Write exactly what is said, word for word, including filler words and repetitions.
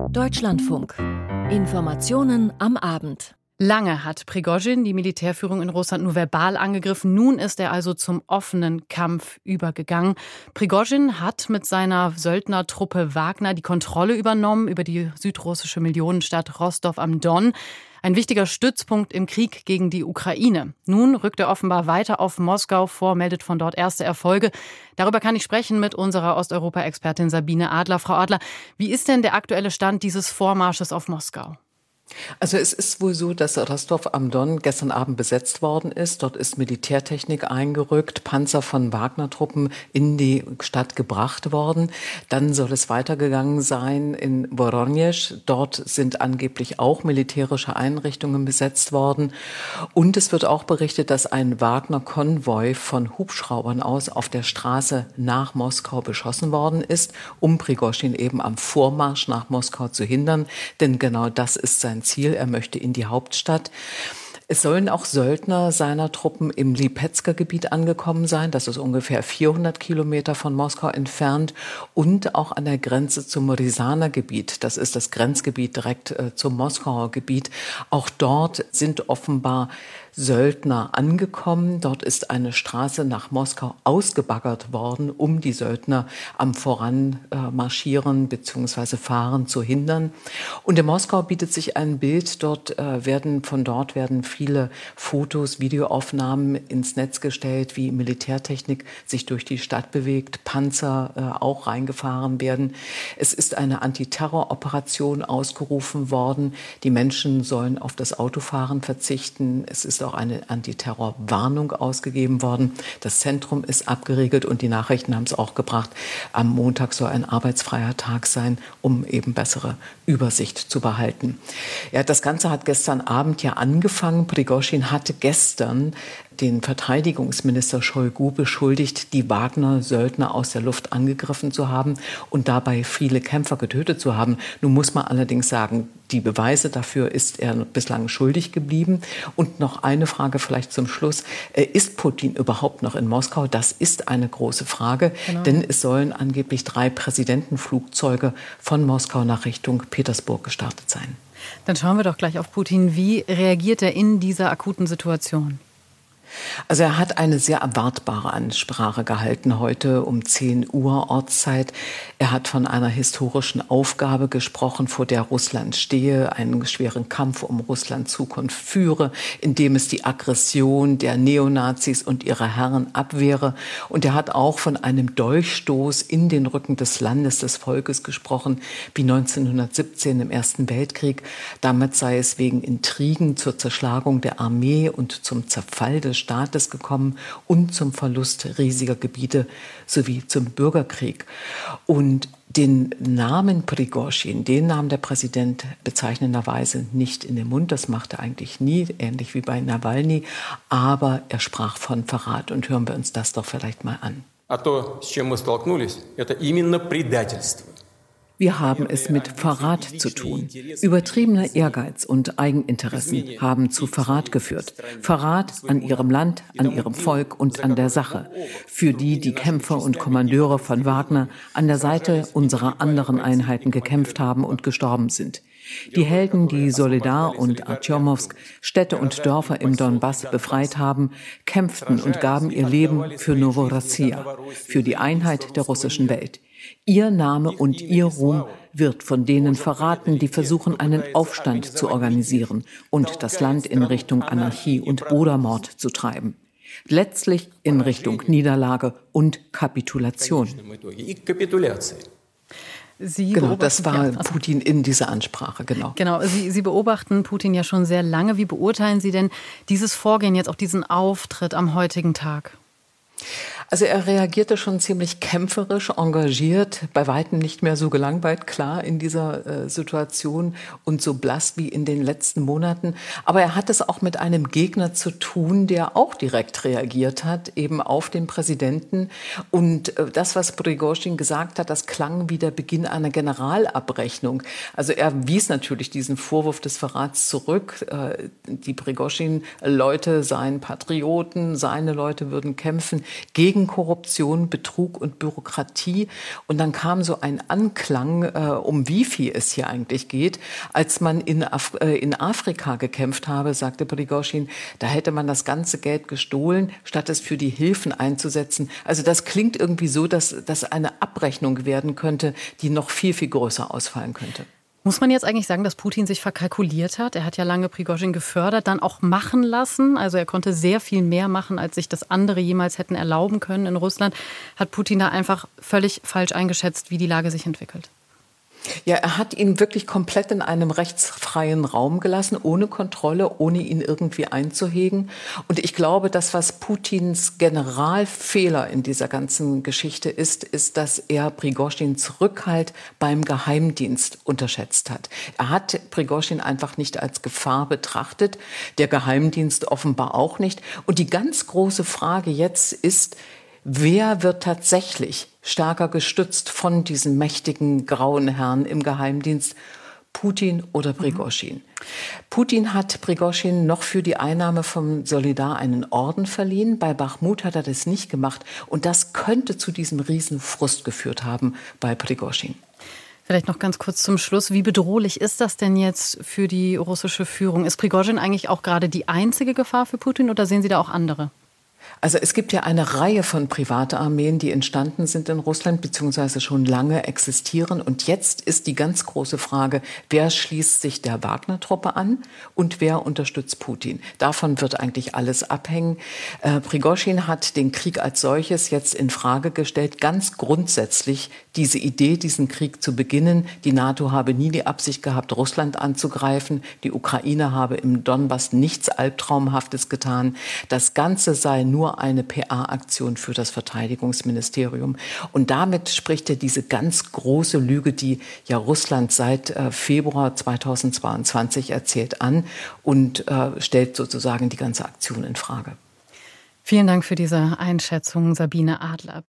Deutschlandfunk. Informationen am Abend. Lange hat Prigozhin die Militärführung in Russland nur verbal angegriffen. Nun ist er also zum offenen Kampf übergegangen. Prigozhin hat mit seiner Söldnertruppe Wagner die Kontrolle übernommen über die südrussische Millionenstadt Rostov am Don. Ein wichtiger Stützpunkt im Krieg gegen die Ukraine. Nun rückt er offenbar weiter auf Moskau vor, meldet von dort erste Erfolge. Darüber kann ich sprechen mit unserer Osteuropa-Expertin Sabine Adler. Frau Adler, wie ist denn der aktuelle Stand dieses Vormarsches auf Moskau? Also es ist wohl so, dass Rostov am Don gestern Abend besetzt worden ist. Dort ist Militärtechnik eingerückt, Panzer von Wagner-Truppen in die Stadt gebracht worden. Dann soll es weitergegangen sein in Woronesch. Dort sind angeblich auch militärische Einrichtungen besetzt worden. Und es wird auch berichtet, dass ein Wagner-Konvoi von Hubschraubern aus auf der Straße nach Moskau beschossen worden ist, um Prigozhin eben am Vormarsch nach Moskau zu hindern. Denn genau das ist sein Ziel. Er möchte in die Hauptstadt. Es sollen auch Söldner seiner Truppen im Lipezker-Gebiet angekommen sein. Das ist ungefähr vierhundert Kilometer von Moskau entfernt und auch an der Grenze zum Rjasaner-Gebiet. Das ist das Grenzgebiet direkt äh, zum Moskauer Gebiet. Auch dort sind offenbar Söldner angekommen. Dort ist eine Straße nach Moskau ausgebaggert worden, um die Söldner am Voranmarschieren bzw. Fahren zu hindern. Und in Moskau bietet sich ein Bild. Dort äh, werden von dort werden viele Fotos, Videoaufnahmen ins Netz gestellt, wie Militärtechnik sich durch die Stadt bewegt, Panzer äh, auch reingefahren werden. Es ist eine Antiterroroperation ausgerufen worden. Die Menschen sollen auf das Autofahren verzichten. Es ist auch eine Antiterrorwarnung ausgegeben worden. Das Zentrum ist abgeriegelt und die Nachrichten haben es auch gebracht. Am Montag soll ein arbeitsfreier Tag sein, um eben bessere Übersicht zu behalten. Ja, das Ganze hat gestern Abend ja angefangen. Prigozhin hatte gestern den Verteidigungsminister Shoigu beschuldigt, die Wagner-Söldner aus der Luft angegriffen zu haben und dabei viele Kämpfer getötet zu haben. Nun muss man allerdings sagen, die Beweise dafür ist er bislang schuldig geblieben. Und noch eine Frage vielleicht zum Schluss. Ist Putin überhaupt noch in Moskau? Das ist eine große Frage, genau. Denn es sollen angeblich drei Präsidentenflugzeuge von Moskau nach Richtung Petersburg gestartet sein. Dann schauen wir doch gleich auf Putin. Wie reagiert er in dieser akuten Situation? Also er hat eine sehr erwartbare Ansprache gehalten heute um zehn Uhr Ortszeit. Er hat von einer historischen Aufgabe gesprochen, vor der Russland stehe, einen schweren Kampf um Russlands Zukunft führe, in dem es die Aggression der Neonazis und ihrer Herren abwehre. Und er hat auch von einem Dolchstoß in den Rücken des Landes, des Volkes gesprochen, wie neunzehnhundertsiebzehn im Ersten Weltkrieg. Damals sei es wegen Intrigen zur Zerschlagung der Armee und zum Zerfall des Staates gekommen und zum Verlust riesiger Gebiete sowie zum Bürgerkrieg. Und den Namen Prigozhin, den nahm der Präsident bezeichnenderweise nicht in den Mund. Das machte er eigentlich nie, ähnlich wie bei Nawalny. Aber er sprach von Verrat. Und hören wir uns das doch vielleicht mal an. Wir haben es mit Verrat zu tun. Übertriebener Ehrgeiz und Eigeninteressen haben zu Verrat geführt. Verrat an ihrem Land, an ihrem Volk und an der Sache, für die die Kämpfer und Kommandeure von Wagner an der Seite unserer anderen Einheiten gekämpft haben und gestorben sind. Die Helden, die Solidar und Artjomowsk, Städte und Dörfer im Donbass befreit haben, kämpften und gaben ihr Leben für Novorossiya, für die Einheit der russischen Welt. Ihr Name und ihr Ruhm wird von denen verraten, die versuchen, einen Aufstand zu organisieren und das Land in Richtung Anarchie und Brudermord zu treiben. Letztlich in Richtung Niederlage und Kapitulation. Sie genau, das war ja, also Putin in dieser Ansprache, genau. Genau, Sie, Sie beobachten Putin ja schon sehr lange. Wie beurteilen Sie denn dieses Vorgehen, jetzt auch diesen Auftritt am heutigen Tag? Also er reagierte schon ziemlich kämpferisch, engagiert, bei weitem nicht mehr so gelangweilt, klar, in dieser äh, Situation und so blass wie in den letzten Monaten. Aber er hat es auch mit einem Gegner zu tun, der auch direkt reagiert hat, eben auf den Präsidenten. Und äh, das, was Prigozhin gesagt hat, das klang wie der Beginn einer Generalabrechnung. Also er wies natürlich diesen Vorwurf des Verrats zurück. Äh, die Prigozhin-Leute seien Patrioten, seine Leute würden kämpfen. gegen Korruption, Betrug und Bürokratie. Und dann kam so ein Anklang, äh, um wie viel es hier eigentlich geht. Als man in, Af- äh, in Afrika gekämpft habe, sagte Prigoschin, da hätte man das ganze Geld gestohlen, statt es für die Hilfen einzusetzen. Also das klingt irgendwie so, dass das eine Abrechnung werden könnte, die noch viel, viel größer ausfallen könnte. Muss man jetzt eigentlich sagen, dass Putin sich verkalkuliert hat? Er hat ja lange Prigoschin gefördert, dann auch machen lassen. Also er konnte sehr viel mehr machen, als sich das andere jemals hätten erlauben können in Russland. Hat Putin da einfach völlig falsch eingeschätzt, wie die Lage sich entwickelt? Ja, er hat ihn wirklich komplett in einem rechtsfreien Raum gelassen, ohne Kontrolle, ohne ihn irgendwie einzuhegen. Und ich glaube, das, was Putins Generalfehler in dieser ganzen Geschichte ist, ist, dass er Prigoschins Rückhalt beim Geheimdienst unterschätzt hat. Er hat Prigoschin einfach nicht als Gefahr betrachtet, der Geheimdienst offenbar auch nicht. Und die ganz große Frage jetzt ist, wer wird tatsächlich stärker gestützt von diesen mächtigen grauen Herren im Geheimdienst? Putin oder Prigoschin? Mhm. Putin hat Prigoschin noch für die Einnahme vom Solidar einen Orden verliehen. Bei Bachmut hat er das nicht gemacht. Und das könnte zu diesem Riesenfrust geführt haben bei Prigoschin. Vielleicht noch ganz kurz zum Schluss. Wie bedrohlich ist das denn jetzt für die russische Führung? Ist Prigoschin eigentlich auch gerade die einzige Gefahr für Putin oder sehen Sie da auch andere? Also es gibt ja eine Reihe von Privatarmeen, die entstanden sind in Russland, beziehungsweise schon lange existieren. Und jetzt ist die ganz große Frage, wer schließt sich der Wagner-Truppe an und wer unterstützt Putin? Davon wird eigentlich alles abhängen. Äh, Prigoschin hat den Krieg als solches jetzt in Frage gestellt, ganz grundsätzlich diese Idee, diesen Krieg zu beginnen. Die NATO habe nie die Absicht gehabt, Russland anzugreifen. Die Ukraine habe im Donbass nichts Albtraumhaftes getan. Das Ganze sei nur eine P R-Aktion für das Verteidigungsministerium. Und damit spricht er diese ganz große Lüge, die ja Russland seit äh, Februar zweitausendzweiundzwanzig erzählt, an und äh, stellt sozusagen die ganze Aktion in Frage. Vielen Dank für diese Einschätzung, Sabine Adler.